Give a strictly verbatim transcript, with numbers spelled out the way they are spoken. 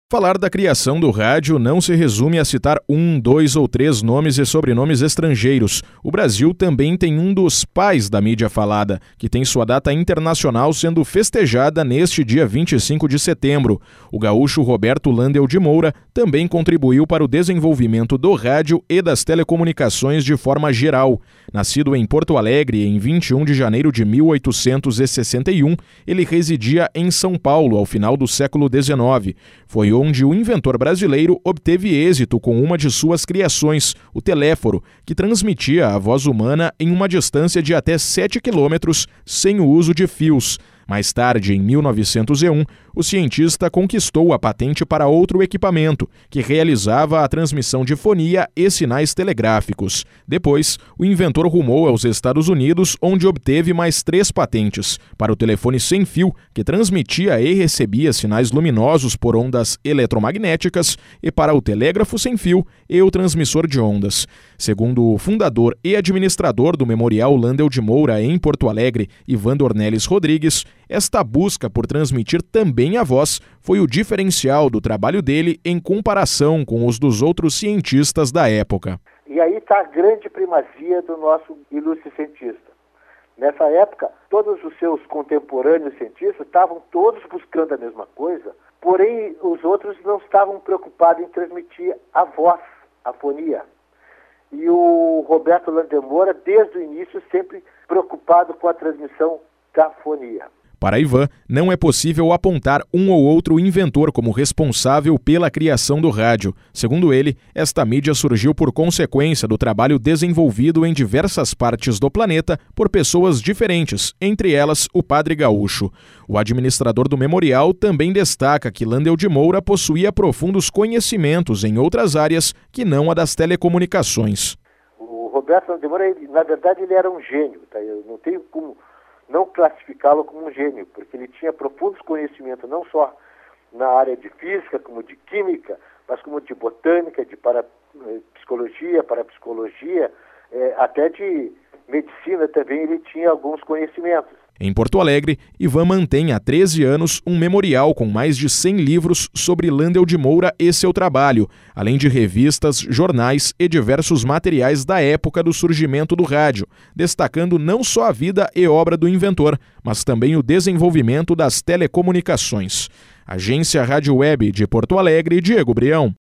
Falar da criação do rádio não se resume a citar um, dois ou três nomes e sobrenomes estrangeiros. O Brasil também tem um dos pais da mídia falada, que tem sua data internacional sendo festejada neste dia vinte e cinco de setembro. O gaúcho Roberto Landel de Moura também contribuiu para o desenvolvimento do rádio e das telecomunicações de forma geral. Nascido em Porto Alegre em vinte e um de janeiro de mil oitocentos e sessenta e um, ele residia em São Paulo ao final do século dezenove. Foi onde o inventor brasileiro obteve êxito com uma de suas criações, o teléforo, que transmitia a voz humana em uma distância de até sete quilômetros sem o uso de fios. Mais tarde, em mil novecentos e um, o cientista conquistou a patente para outro equipamento, que realizava a transmissão de fonia e sinais telegráficos. Depois, o inventor rumou aos Estados Unidos, onde obteve mais três patentes, para o telefone sem fio, que transmitia e recebia sinais luminosos por ondas eletromagnéticas, e para o telégrafo sem fio e o transmissor de ondas. Segundo o fundador e administrador do Memorial Landel de Moura em Porto Alegre, Ivan Dornelles Rodrigues, esta busca por transmitir também a voz foi o diferencial do trabalho dele em comparação com os dos outros cientistas da época. E aí está a grande primazia do nosso ilustre cientista. Nessa época, todos os seus contemporâneos cientistas estavam todos buscando a mesma coisa, porém os outros não estavam preocupados em transmitir a voz, a fonia. E o Roberto Landel de Moura, desde o início, sempre preocupado com a transmissão da fonia. Para Ivan, não é possível apontar um ou outro inventor como responsável pela criação do rádio. Segundo ele, esta mídia surgiu por consequência do trabalho desenvolvido em diversas partes do planeta por pessoas diferentes, entre elas o padre gaúcho. O administrador do memorial também destaca que Landel de Moura possuía profundos conhecimentos em outras áreas que não a das telecomunicações. O Roberto Landel de Moura, ele, na verdade, ele era um gênio, tá? Eu não tenho como não classificá-lo como um gênio, porque ele tinha profundos conhecimentos não só na área de física, como de química, mas como de botânica, de parapsicologia, parapsicologia, é, até de medicina também ele tinha alguns conhecimentos. Em Porto Alegre, Ivan mantém há treze anos um memorial com mais de cem livros sobre Landel de Moura e seu trabalho, além de revistas, jornais e diversos materiais da época do surgimento do rádio, destacando não só a vida e obra do inventor, mas também o desenvolvimento das telecomunicações. Agência Rádio Web de Porto Alegre, Diego Brião.